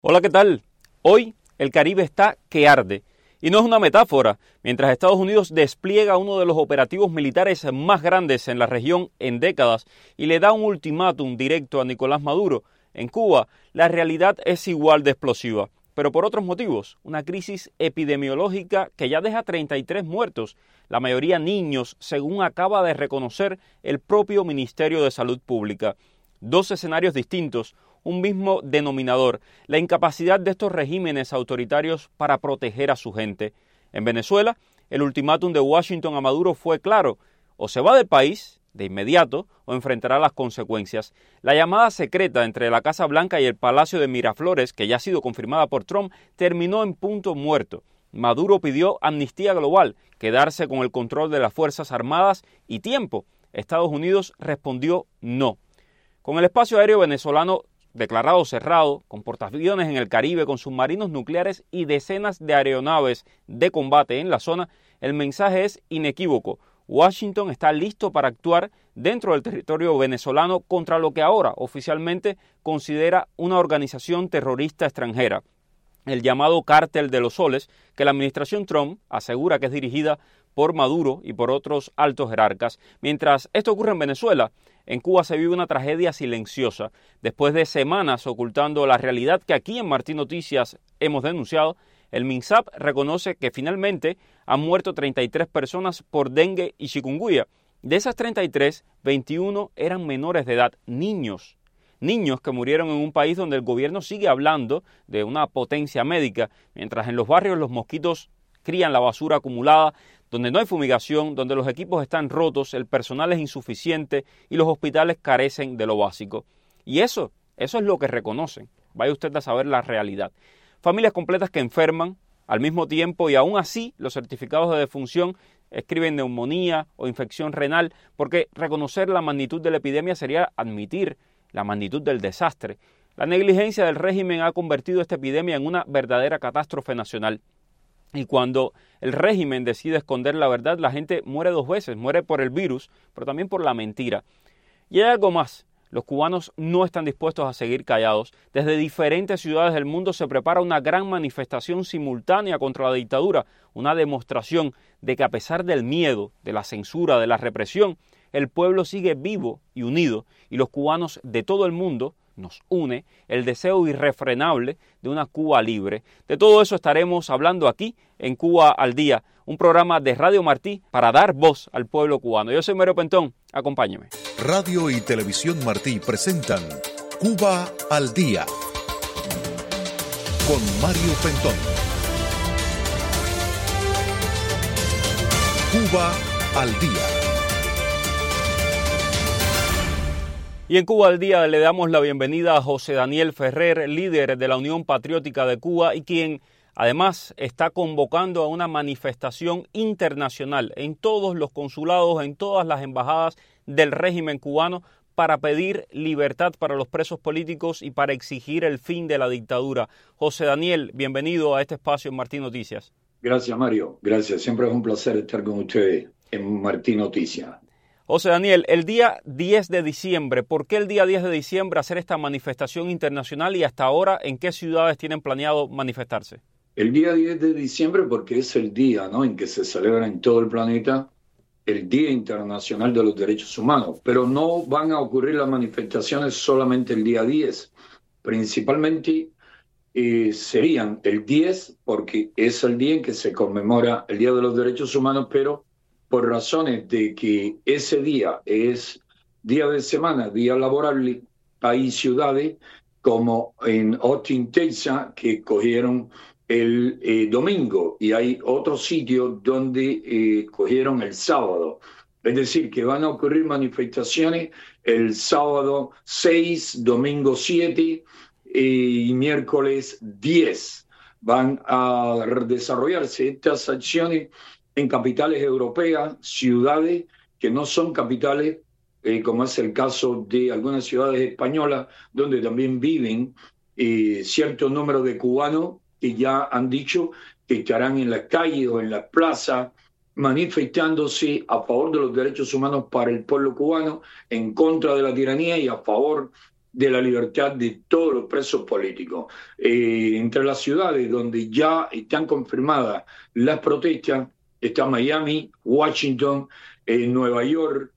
Hola, ¿qué tal? Hoy el Caribe está que arde. Y no es una metáfora. Mientras Estados Unidos despliega uno de los operativos militares más grandes en la región en décadas y le da un ultimátum directo a Nicolás Maduro, en Cuba la realidad es igual de explosiva, pero por otros motivos. Una crisis epidemiológica que ya deja 33 muertos, la mayoría niños, según acaba de reconocer el propio Ministerio de Salud Pública. Dos escenarios distintos, un mismo denominador, la incapacidad de estos regímenes autoritarios para proteger a su gente. En Venezuela, el ultimátum de Washington a Maduro fue claro: o se va del país de inmediato o enfrentará las consecuencias. La llamada secreta entre la Casa Blanca y el Palacio de Miraflores, que ya ha sido confirmada por Trump, terminó en punto muerto. Maduro pidió amnistía global, quedarse con el control de las Fuerzas Armadas y tiempo. Estados Unidos respondió no. Con el espacio aéreo venezolano declarado cerrado, con portaaviones en el Caribe, con submarinos nucleares y decenas de aeronaves de combate en la zona, el mensaje es inequívoco. Washington está listo para actuar dentro del territorio venezolano contra lo que ahora oficialmente considera una organización terrorista extranjera, el llamado Cártel de los Soles, que la administración Trump asegura que es dirigida por Maduro y por otros altos jerarcas. Mientras esto ocurre en Venezuela, en Cuba se vive una tragedia silenciosa. Después de semanas ocultando la realidad que aquí en Martín Noticias hemos denunciado, el MINSAP reconoce que finalmente han muerto 33 personas por dengue y chikungunya. De esas 33, 21 eran menores de edad, niños. Niños que murieron en un país donde el gobierno sigue hablando de una potencia médica, mientras en los barrios los mosquitos crían la basura acumulada, donde no hay fumigación, donde los equipos están rotos, el personal es insuficiente y los hospitales carecen de lo básico. Y eso es lo que reconocen. Vaya usted a saber la realidad. Familias completas que enferman al mismo tiempo y aún así los certificados de defunción escriben neumonía o infección renal, porque reconocer la magnitud de la epidemia sería admitir la magnitud del desastre. La negligencia del régimen ha convertido esta epidemia en una verdadera catástrofe nacional. Y cuando el régimen decide esconder la verdad, la gente muere dos veces, muere por el virus, pero también por la mentira. Y hay algo más, los cubanos no están dispuestos a seguir callados. Desde diferentes ciudades del mundo se prepara una gran manifestación simultánea contra la dictadura, una demostración de que a pesar del miedo, de la censura, de la represión, el pueblo sigue vivo y unido, y los cubanos de todo el mundo nos une el deseo irrefrenable de una Cuba libre. De todo eso estaremos hablando aquí en Cuba al Día, un programa de Radio Martí para dar voz al pueblo cubano. Yo soy Mario Pentón, acompáñeme. Radio y Televisión Martí presentan Cuba al Día con Mario Pentón. Cuba al Día. Y en Cuba al Día le damos la bienvenida a José Daniel Ferrer, líder de la Unión Patriótica de Cuba y quien además está convocando a una manifestación internacional en todos los consulados, en todas las embajadas del régimen cubano para pedir libertad para los presos políticos y para exigir el fin de la dictadura. José Daniel, bienvenido a este espacio en Martín Noticias. Gracias, Mario. Gracias. Siempre es un placer estar con ustedes en Martín Noticias. José Daniel, el día 10 de diciembre, ¿por qué el día 10 de diciembre hacer esta manifestación internacional y hasta ahora en qué ciudades tienen planeado manifestarse? El día 10 de diciembre porque es el día, ¿no?, en que se celebra en todo el planeta el Día Internacional de los Derechos Humanos, pero no van a ocurrir las manifestaciones solamente el día 10, principalmente serían el 10 porque es el día en que se conmemora el Día de los Derechos Humanos, pero por razones de que ese día es día de semana, día laborable, hay ciudades como en Austin, Texas, que cogieron el domingo, y hay otros sitios donde cogieron el sábado. Es decir, que van a ocurrir manifestaciones el sábado 6, domingo 7 y miércoles 10. Van a desarrollarse estas acciones en capitales europeas, ciudades que no son capitales, como es el caso de algunas ciudades españolas, donde también viven cierto número de cubanos que ya han dicho que estarán en las calles o en las plazas manifestándose a favor de los derechos humanos para el pueblo cubano, en contra de la tiranía y a favor de la libertad de todos los presos políticos. Entre las ciudades donde ya están confirmadas las protestas está Miami, Washington, Nueva York,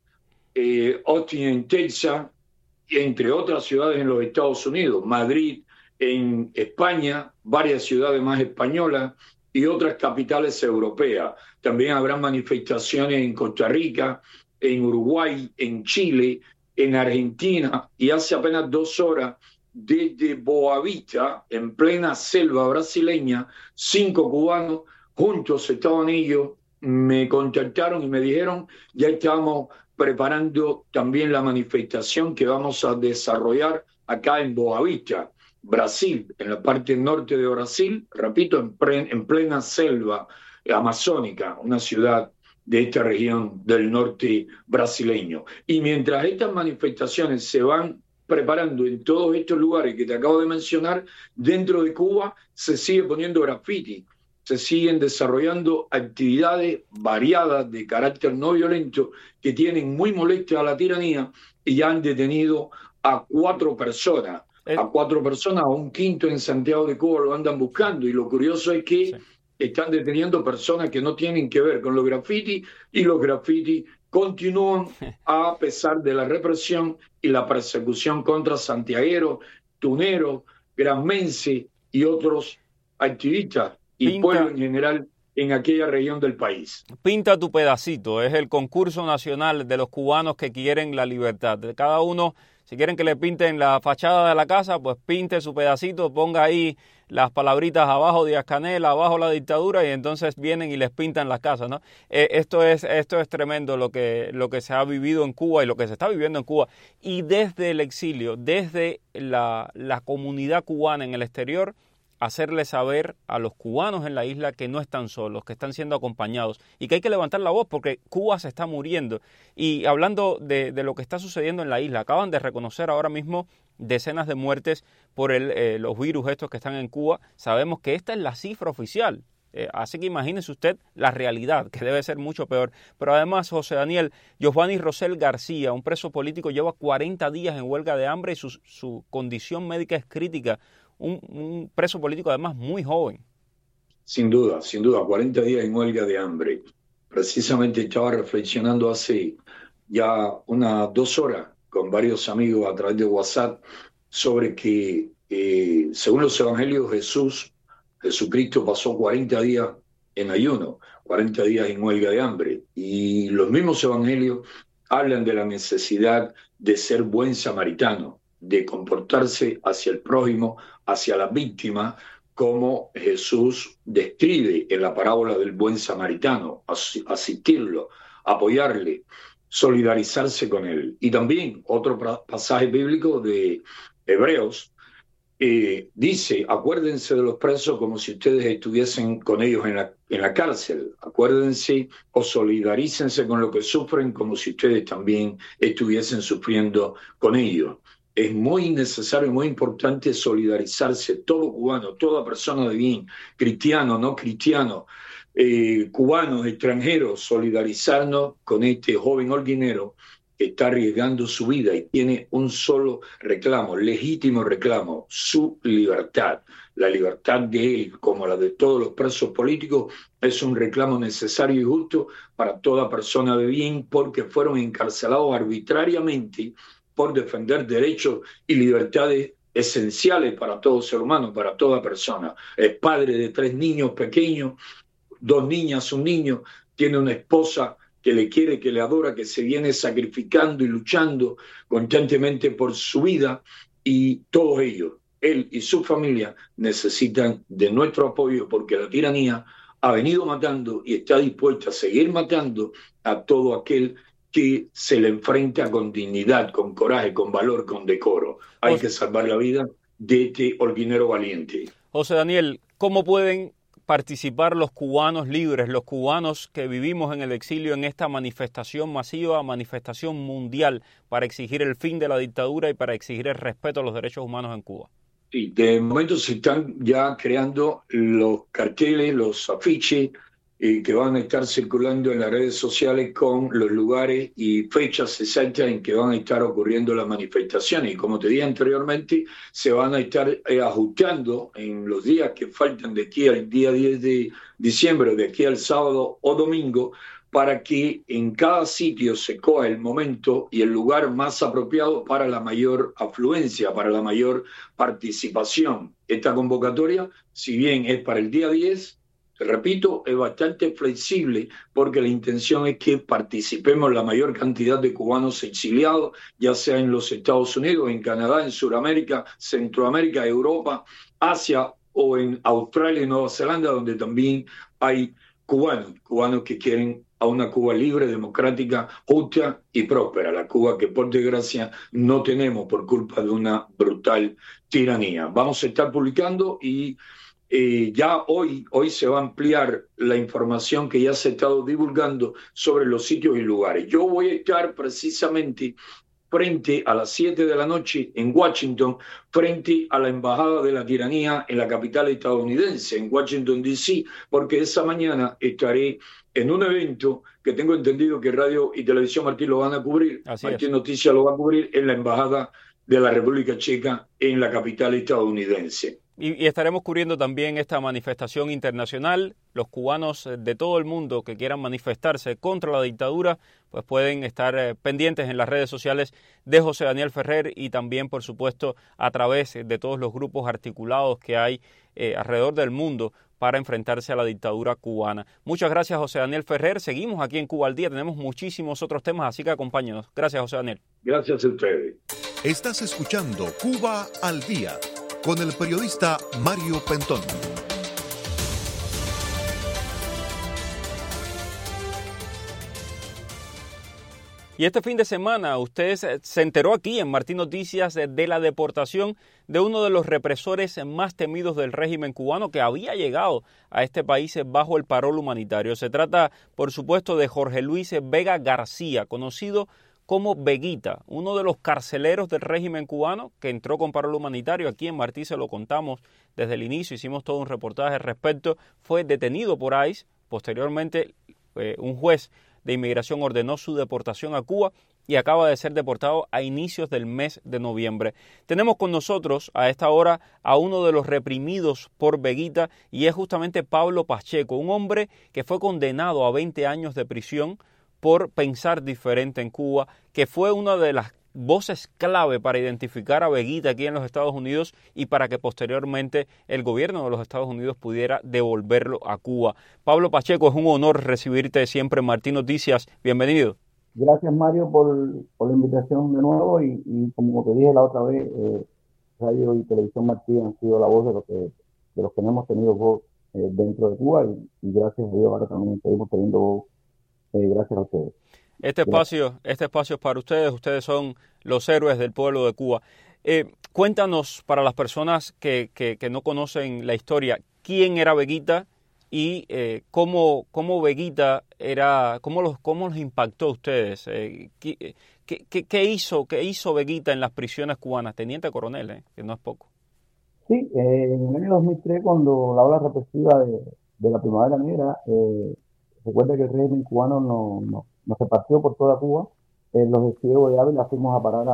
Austin en Texas, entre otras ciudades en los Estados Unidos, Madrid en España, varias ciudades más españolas y otras capitales europeas. También habrá manifestaciones en Costa Rica, en Uruguay, en Chile, en Argentina, y hace apenas 2 horas desde Boavista, en plena selva brasileña, 5 cubanos juntos estaban ellos, me contactaron y me dijeron, ya estamos preparando también la manifestación que vamos a desarrollar acá en Boavista, Brasil, en la parte norte de Brasil, repito, en plena selva amazónica, una ciudad de esta región del norte brasileño. Y mientras estas manifestaciones se van preparando en todos estos lugares que te acabo de mencionar, dentro de Cuba se sigue poniendo graffiti, se siguen desarrollando actividades variadas de carácter no violento que tienen muy molesta a la tiranía y ya han detenido a 4 personas. A 4 personas, a un quinto en Santiago de Cuba lo andan buscando, y lo curioso es que sí, están deteniendo personas que no tienen que ver con los graffiti, y los graffiti continúan a pesar de la represión y la persecución contra santiagueros, tuneros, granmenses y otros activistas y pueblo en general en aquella región del país. Pinta tu pedacito, es el concurso nacional de los cubanos que quieren la libertad. De cada uno, si quieren que le pinten la fachada de la casa, pues pinte su pedacito, ponga ahí las palabritas abajo Díaz-Canel, abajo la dictadura, y entonces vienen y les pintan las casas, ¿no? Esto es tremendo lo que se ha vivido en Cuba y lo que se está viviendo en Cuba. Y desde el exilio, desde la comunidad cubana en el exterior, hacerle saber a los cubanos en la isla que no están solos, que están siendo acompañados y que hay que levantar la voz porque Cuba se está muriendo. Y hablando de lo que está sucediendo en la isla, acaban de reconocer ahora mismo decenas de muertes por los virus estos que están en Cuba. Sabemos que esta es la cifra oficial. Así que imagínese usted la realidad, que debe ser mucho peor. Pero además, José Daniel, Giovanni Rosell García, un preso político, lleva 40 días en huelga de hambre y su condición médica es crítica. Un preso político además muy joven. Sin duda, 40 días en huelga de hambre. Precisamente estaba reflexionando hace ya unas 2 horas con varios amigos a través de WhatsApp sobre que según los evangelios Jesucristo pasó 40 días en ayuno, 40 días en huelga de hambre, y los mismos evangelios hablan de la necesidad de ser buen samaritano, de comportarse hacia el prójimo, hacia la víctima, como Jesús describe en la parábola del buen samaritano, asistirlo, apoyarle, solidarizarse con él. Y también otro pasaje bíblico de Hebreos dice, acuérdense de los presos como si ustedes estuviesen con ellos en la cárcel, acuérdense o solidarícense con lo que sufren como si ustedes también estuviesen sufriendo con ellos. Es muy necesario y muy importante solidarizarse, todo cubano, toda persona de bien, cristiano, no cristiano, cubanos, extranjeros, solidarizarnos con este joven holguinero que está arriesgando su vida y tiene un solo reclamo, legítimo reclamo, su libertad. La libertad de él, como la de todos los presos políticos, es un reclamo necesario y justo para toda persona de bien, porque fueron encarcelados arbitrariamente por defender derechos y libertades esenciales para todo ser humano, para toda persona. Es padre de 3 niños pequeños, 2 niñas, un niño, tiene una esposa que le quiere, que le adora, que se viene sacrificando y luchando constantemente por su vida, y todos ellos, él y su familia, necesitan de nuestro apoyo porque la tiranía ha venido matando y está dispuesta a seguir matando a todo aquel que se le enfrenta con dignidad, con coraje, con valor, con decoro. Hay que salvar la vida de este holguinero valiente. José Daniel, ¿cómo pueden participar los cubanos libres, los cubanos que vivimos en el exilio, en esta manifestación masiva, manifestación mundial para exigir el fin de la dictadura y para exigir el respeto a los derechos humanos en Cuba? Sí, de momento se están ya creando los carteles, los afiches, que van a estar circulando en las redes sociales con los lugares y fechas exactas en que van a estar ocurriendo las manifestaciones. Y como te dije anteriormente, se van a estar ajustando en los días que faltan de aquí al día 10 de diciembre, de aquí al sábado o domingo, para que en cada sitio se coja el momento y el lugar más apropiado para la mayor afluencia, para la mayor participación. Esta convocatoria, si bien es para el día 10, te repito, es bastante flexible porque la intención es que participemos la mayor cantidad de cubanos exiliados, ya sea en los Estados Unidos, en Canadá, en Sudamérica, Centroamérica, Europa, Asia o en Australia y Nueva Zelanda, donde también hay cubanos que quieren a una Cuba libre, democrática, justa y próspera, la Cuba que por desgracia no tenemos por culpa de una brutal tiranía. Vamos a estar publicando y ya hoy se va a ampliar la información que ya se ha estado divulgando sobre los sitios y lugares. Yo voy a estar precisamente frente a las 7 de la noche en Washington, frente a la Embajada de la Tiranía en la capital estadounidense, en Washington, D.C., porque esa mañana estaré en un evento que tengo entendido que Radio y Televisión Martí lo van a cubrir, Martí Noticias lo va a cubrir en la Embajada de la República Checa en la capital estadounidense. Y estaremos cubriendo también esta manifestación internacional. Los cubanos de todo el mundo que quieran manifestarse contra la dictadura, pues pueden estar pendientes en las redes sociales de José Daniel Ferrer y también, por supuesto, a través de todos los grupos articulados que hay alrededor del mundo para enfrentarse a la dictadura cubana. Muchas gracias, José Daniel Ferrer. Seguimos aquí en Cuba al Día. Tenemos muchísimos otros temas, así que acompáñenos. Gracias, José Daniel. Gracias a ustedes. Estás escuchando Cuba al Día con el periodista Mario Pentón. Y este fin de semana usted se enteró aquí en Martí Noticias de la deportación de uno de los represores más temidos del régimen cubano que había llegado a este país bajo el parol humanitario. Se trata, por supuesto, de Jorge Luis Vega García, conocido como Veguita, uno de los carceleros del régimen cubano que entró con parol humanitario. Aquí en Martí se lo contamos desde el inicio, hicimos todo un reportaje al respecto. Fue detenido por ICE, posteriormente un juez de inmigración ordenó su deportación a Cuba y acaba de ser deportado a inicios del mes de noviembre. Tenemos con nosotros a esta hora a uno de los reprimidos por Veguita y es justamente Pablo Pacheco, un hombre que fue condenado a 20 años de prisión por pensar diferente en Cuba, que fue una de las voces clave para identificar a Veguita aquí en los Estados Unidos y para que posteriormente el gobierno de los Estados Unidos pudiera devolverlo a Cuba. Pablo Pacheco, es un honor recibirte siempre en Martí Noticias. Bienvenido. Gracias, Mario, por la invitación de nuevo y como te dije la otra vez, Radio y Televisión Martí han sido la voz de los que no hemos tenido voz dentro de Cuba y gracias a Dios ahora también seguimos teniendo voz. Gracias a ustedes. Este espacio es para ustedes son los héroes del pueblo de Cuba. Cuéntanos, para las personas que no conocen la historia, quién era Veguita y cómo Veguita era, cómo los impactó a ustedes. ¿Qué hizo Veguita en las prisiones cubanas? Teniente coronel, que no es poco. Sí, en el año 2003, cuando la ola represiva de la Primavera Negra, recuerda que el régimen cubano nos repartió por toda Cuba. Los de Ciego de Ávila fuimos a parar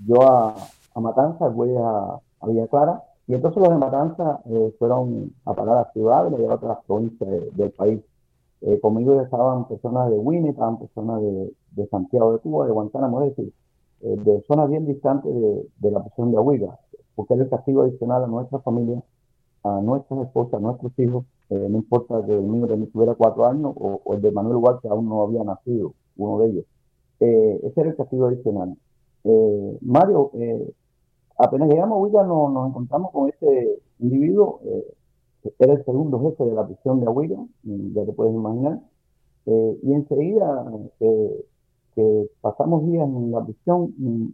a Matanzas, el Güeyes a Villa Clara, y entonces los de Matanzas fueron a parar a Ciudad Ávila y a otras provincias del país. Conmigo estaban personas de Winnie, estaban personas de Santiago de Cuba, de Guantánamo, es decir, de zonas bien distantes de la prisión de Ahuiga, porque era el castigo adicional a nuestra familia, a nuestras esposas, a nuestros hijos, no importa que el mío tuviera 4 años o el de Manuel Huarte aún no había nacido, uno de ellos. Ese era el castigo adicional. Mario, apenas llegamos a Ahuiga nos encontramos con este individuo, era el segundo jefe de la prisión de Ahuiga, ya te puedes imaginar, y enseguida que pasamos días en la prisión,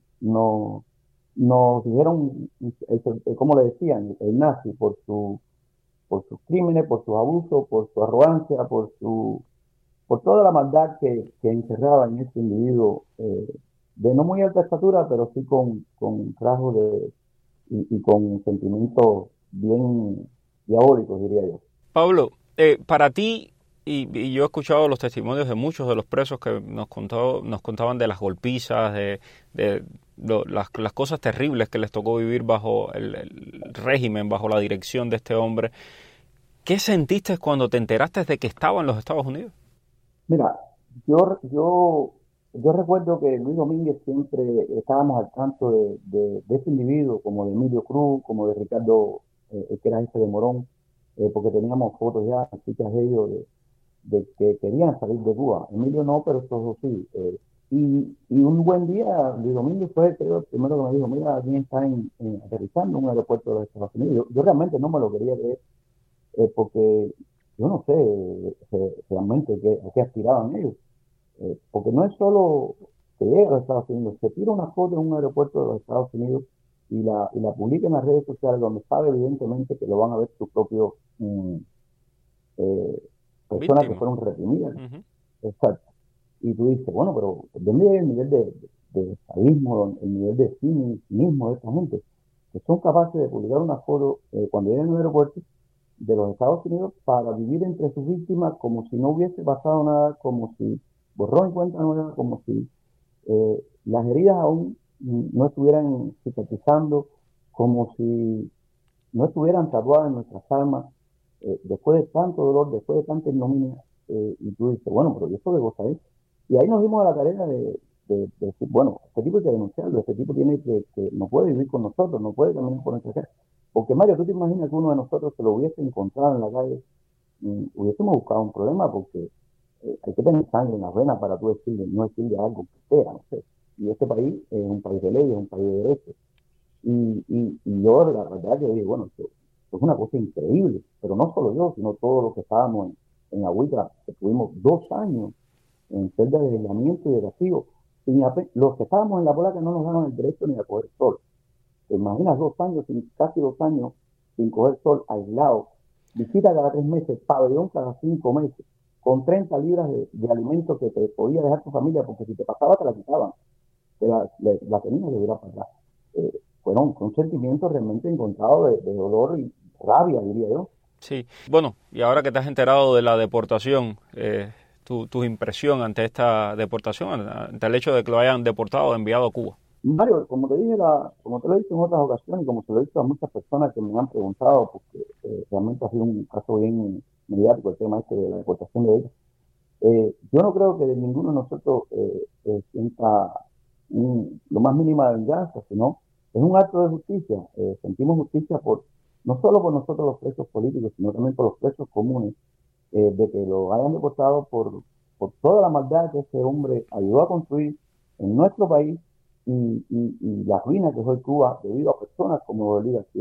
nos dijeron, como le decían, el nazi, por sus crímenes, por sus abusos, por su arrogancia, por toda la maldad que encerraba en este individuo, de no muy alta estatura, pero sí con rasgos y con sentimientos bien diabólicos, diría yo. Pablo, para ti, Y yo he escuchado los testimonios de muchos de los presos que nos contaban de las golpizas, las cosas terribles que les tocó vivir bajo el régimen, bajo la dirección de este hombre. ¿Qué sentiste cuando te enteraste de que estaba en los Estados Unidos? Mira, yo recuerdo que Luis Domínguez siempre estábamos al tanto de este individuo, como de Emilio Cruz, como de Ricardo, que era jefe de Morón, porque teníamos fotos ya, citas de ellos, de que querían salir de Cuba. Emilio no, pero estos dos sí. Y un buen día, Luis Domínguez fue el primero que me dijo, mira, alguien está aterrizando en un aeropuerto de los Estados Unidos. Yo realmente no me lo quería creer, porque yo no sé realmente a qué aspiraban ellos. Porque no es solo que llegue a los Estados Unidos, se tira una foto en un aeropuerto de los Estados Unidos y la publica en las redes sociales, donde sabe evidentemente que lo van a ver sus propios personas que fueron reprimidas. Uh-huh. Exacto. Y tú dices, bueno, pero ¿dónde llega el nivel de sadismo, el nivel de cinismo de esta gente? Que son capaces de publicar una foto cuando llegan al aeropuerto de los Estados Unidos para vivir entre sus víctimas como si no hubiese pasado nada, como si borrón y cuenta nueva, como si las heridas aún no estuvieran cicatrizando, como si no estuvieran tatuadas en nuestras almas, después de tanto dolor, después de tanta ignominia, y tú dices, bueno, pero ¿y esto qué cosa es? Y ahí nos dimos a la tarea de decir, bueno, este tipo hay que denunciarlo, este tipo tiene que no puede vivir con nosotros, no puede caminar por nuestra casa. Porque Mario, tú te imaginas que uno de nosotros se lo hubiese encontrado en la calle, hubiésemos buscado un problema, porque hay que tener sangre en las venas para tú no decirle algo que sea, no sé. Y este país es un país de leyes, es un país de derechos. Y yo la verdad que digo, bueno, esto es una cosa increíble, pero no solo yo, sino todos los que estábamos en Agüita, que tuvimos 2 años en celda de aislamiento y de castigo. Los que estábamos en la polaca no nos daban el derecho ni a coger sol. ¿Te imaginas 2 años, casi 2 años, sin coger sol, aislado? Visita cada 3 meses, pabellón cada 5 meses, con 30 libras de alimento que te podía dejar tu familia, porque si te pasaba te la quitaban, la tenías que virar para atrás. Fueron sentimientos realmente encontrados de dolor y rabia, diría yo. Sí, bueno, y ahora que te has enterado de la deportación, tu impresión ante esta deportación, ante el hecho de que lo hayan deportado o enviado a Cuba. Mario, como te dije, como te lo he dicho en otras ocasiones, y como se lo he dicho a muchas personas que me han preguntado, porque realmente ha sido un caso bien mediático el tema de la deportación de ellos. Yo no creo que de ninguno de nosotros sienta lo más mínima venganza, sino es un acto de justicia. Sentimos justicia no solo por nosotros los presos políticos, sino también por los presos comunes, de que lo hayan deportado por toda la maldad que ese hombre ayudó a construir en nuestro país y la ruina que fue Cuba debido a personas como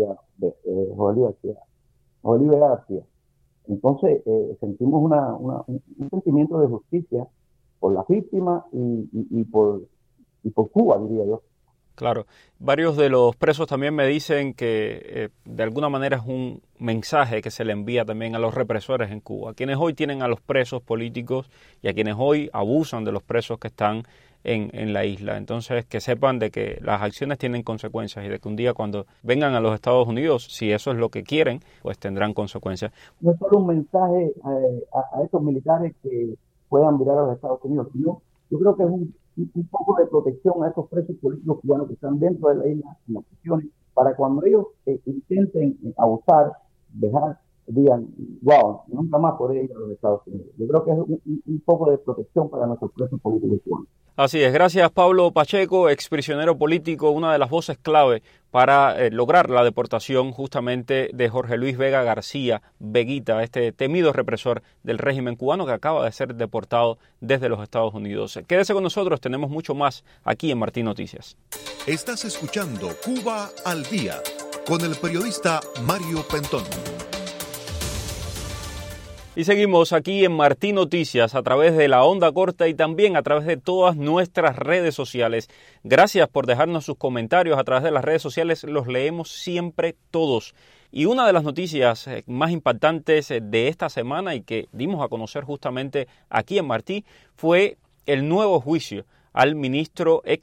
José Luis García. Entonces sentimos un sentimiento de justicia por las víctimas y por Cuba, diría yo. Claro, varios de los presos también me dicen que de alguna manera es un mensaje que se le envía también a los represores en Cuba, a quienes hoy tienen a los presos políticos y a quienes hoy abusan de los presos que están en la isla. Entonces, que sepan de que las acciones tienen consecuencias y de que un día cuando vengan a los Estados Unidos, si eso es lo que quieren, pues tendrán consecuencias. No es solo un mensaje a esos militares que puedan virar a los Estados Unidos, sino yo creo que es un poco de protección a esos presos políticos cubanos que están dentro de la isla, en las prisiones, para cuando ellos intenten abusar, digan, wow, nunca más podré ir a los Estados Unidos. Yo creo que es un poco de protección para nuestros presos políticos cubanos. Así es, gracias Pablo Pacheco, exprisionero político, una de las voces clave para lograr la deportación justamente de Jorge Luis Vega García, Veguita, este temido represor del régimen cubano que acaba de ser deportado desde los Estados Unidos. Quédese con nosotros, tenemos mucho más aquí en Martín Noticias. Estás escuchando Cuba al Día con el periodista Mario Pentón. Y seguimos aquí en Martín Noticias a través de la onda corta y también a través de todas nuestras redes sociales. Gracias por dejarnos sus comentarios a través de las redes sociales, los leemos siempre todos. Y una de las noticias más impactantes de esta semana y que dimos a conocer justamente aquí en Martí fue el nuevo juicio al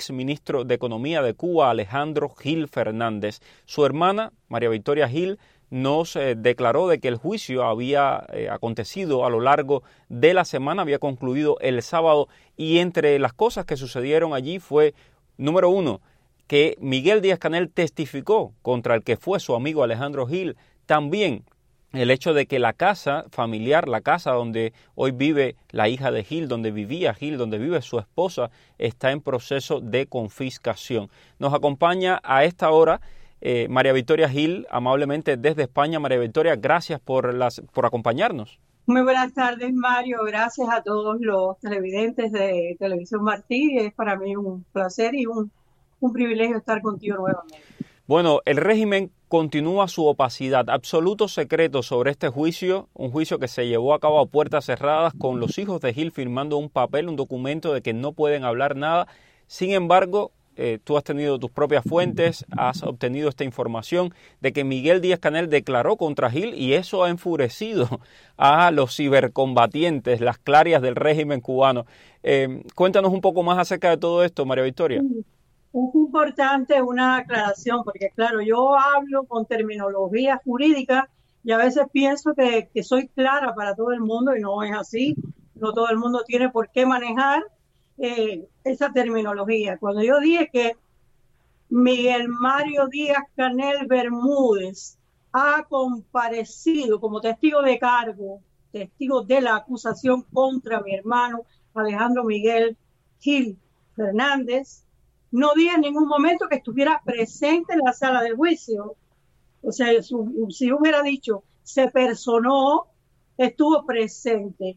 exministro de Economía de Cuba, Alejandro Gil Fernández. Su hermana, María Victoria Gil, nos declaró de que el juicio había acontecido a lo largo de la semana, había concluido el sábado, y entre las cosas que sucedieron allí fue, número uno, que Miguel Díaz-Canel testificó contra el que fue su amigo Alejandro Gil. También el hecho de que la casa familiar, la casa donde hoy vive la hija de Gil, donde vivía Gil, donde vive su esposa, está en proceso de confiscación. Nos acompaña a esta hora María Victoria Gil, amablemente desde España. María Victoria, gracias por acompañarnos. Muy buenas tardes, Mario. Gracias a todos los televidentes de Televisión Martí. Es para mí un placer y un privilegio estar contigo nuevamente. Bueno, el régimen continúa su opacidad, absoluto secreto sobre este juicio, un juicio que se llevó a cabo a puertas cerradas con los hijos de Gil firmando un papel, un documento de que no pueden hablar nada. Sin embargo, tú has tenido tus propias fuentes, has obtenido esta información de que Miguel Díaz-Canel declaró contra Gil y eso ha enfurecido a los cibercombatientes, las clarias del régimen cubano. Cuéntanos un poco más acerca de todo esto, María Victoria. Es importante una aclaración porque, claro, yo hablo con terminología jurídica y a veces pienso que soy clara para todo el mundo y no es así. No todo el mundo tiene por qué manejar esa terminología. Cuando yo dije que Miguel Mario Díaz-Canel Bermúdez ha comparecido como testigo de cargo, testigo de la acusación contra mi hermano Alejandro Miguel Gil Fernández, no dije en ningún momento que estuviera presente en la sala del juicio. O sea, si hubiera dicho se personó, estuvo presente.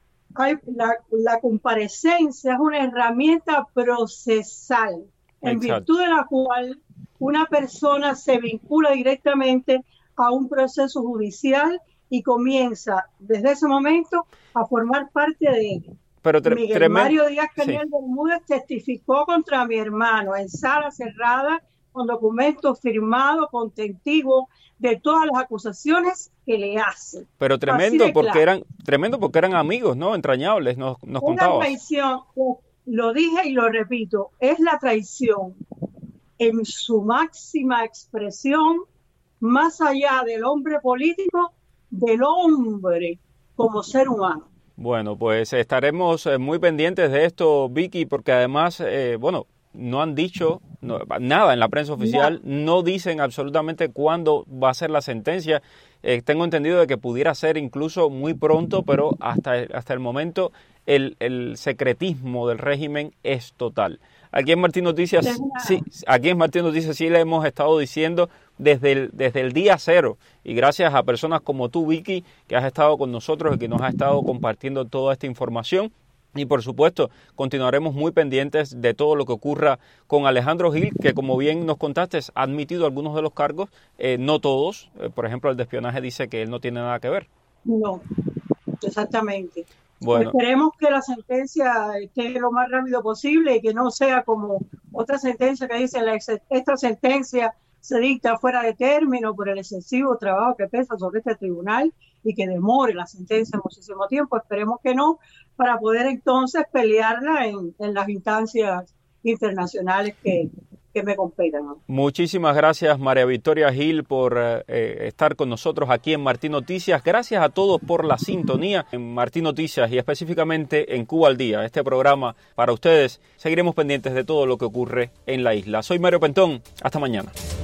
La comparecencia es una herramienta procesal, en virtud de la cual una persona se vincula directamente a un proceso judicial y comienza desde ese momento a formar parte de él. Pero Miguel Mario Díaz-Canel Bermúdez testificó contra mi hermano en sala cerrada con documentos firmados con testigo de todas las acusaciones que le hacen. Pero tremendo porque eran amigos, ¿no? Entrañables, nos contabas. Una traición, lo dije y lo repito, es la traición en su máxima expresión, más allá del hombre político, del hombre como ser humano. Bueno, pues estaremos muy pendientes de esto, Vicky, porque además, no han dicho nada en la prensa oficial, no dicen absolutamente cuándo va a ser la sentencia. Tengo entendido de que pudiera ser incluso muy pronto, pero hasta el momento el secretismo del régimen es total. Aquí en Martín Noticias, sí le hemos estado diciendo desde el día cero, y gracias a personas como tú, Vicky, que has estado con nosotros y que nos has estado compartiendo toda esta información. Y por supuesto, continuaremos muy pendientes de todo lo que ocurra con Alejandro Gil, que como bien nos contaste, ha admitido algunos de los cargos, no todos. Por ejemplo, el de espionaje dice que él no tiene nada que ver. No, exactamente. Bueno. Esperemos que la sentencia esté lo más rápido posible y que no sea como otra sentencia que dice esta sentencia se dicta fuera de término por el excesivo trabajo que pesa sobre este tribunal y que demore la sentencia muchísimo tiempo. Esperemos que no, para poder entonces pelearla en las instancias internacionales que me competan. Muchísimas gracias, María Victoria Gil, por estar con nosotros aquí en Martín Noticias. Gracias a todos por la sintonía en Martín Noticias y específicamente en Cuba al Día, este programa para ustedes. Seguiremos pendientes de todo lo que ocurre en la isla. Soy Mario Pentón. Hasta mañana.